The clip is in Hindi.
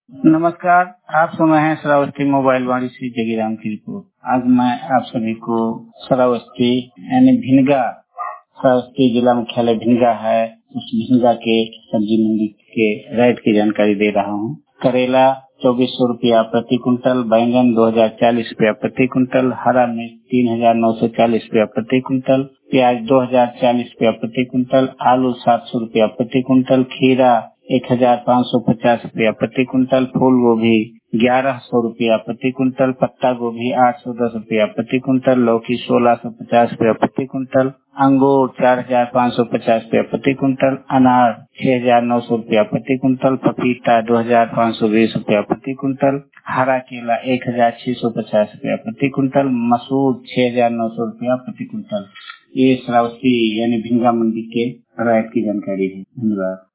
नमस्कार। आप सुन रहे हैं श्रावस्ती मोबाइल वाणी से जगीराम की रिपोर्ट। आज मैं आप सभी को श्रावस्ती यानी भिनगा, श्रावस्ती जिला मुख्यालय भिनगा है, उस भिनगा के सब्जी मंडी के रेट की जानकारी दे रहा हूँ। करेला 2400 रुपया प्रति कुंटल, बैंगन 2040 रुपया प्रति कुंटल, हरा मिर्च 3940 रुपया प्रति कुंटल, प्याज 2040 रुपया प्रति कुंटल, आलू 700 रुपया प्रति कुंटल, खीरा 1550 रुपया प्रति कुंटल, फूल गोभी 1100 रुपया प्रति कुंटल, पत्ता गोभी 810 रुपया प्रति कुंटल, लौकी 1650 रुपया प्रति कुंटल, अंगूर 4550 रुपया प्रति कुंटल, अनार 6900 रुपया प्रति कुंटल, पपीता 2520 रुपया प्रति कुंटल, हरा केला 1650 रुपया प्रति कुंटल, मसूर 6900 रुपया प्रति कुंटल। ये श्रावस्ती यानी भिंगा मंडी के रेट की जानकारी है। धन्यवाद।